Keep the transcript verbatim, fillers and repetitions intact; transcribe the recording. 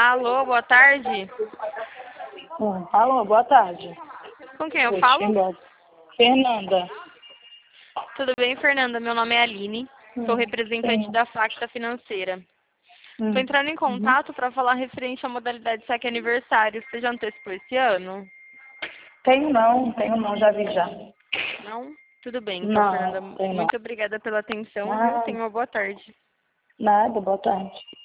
Alô, boa tarde. Hum, alô, boa tarde. Com quem eu Oi, falo? Fernanda. Fernanda. Tudo bem, Fernanda? Meu nome é Aline. Sou Hum, representante sim. da Facta Financeira. Estou Hum, entrando em uhum. contato para falar referente à modalidade saque aniversário. Você já antecipou esse ano? Tenho não, tenho não, já vi já. Não? Tudo bem, então, Fernanda. Não, tenho não. Muito obrigada pela atenção, viu? Nada, Tenha uma boa tarde. nada, boa tarde.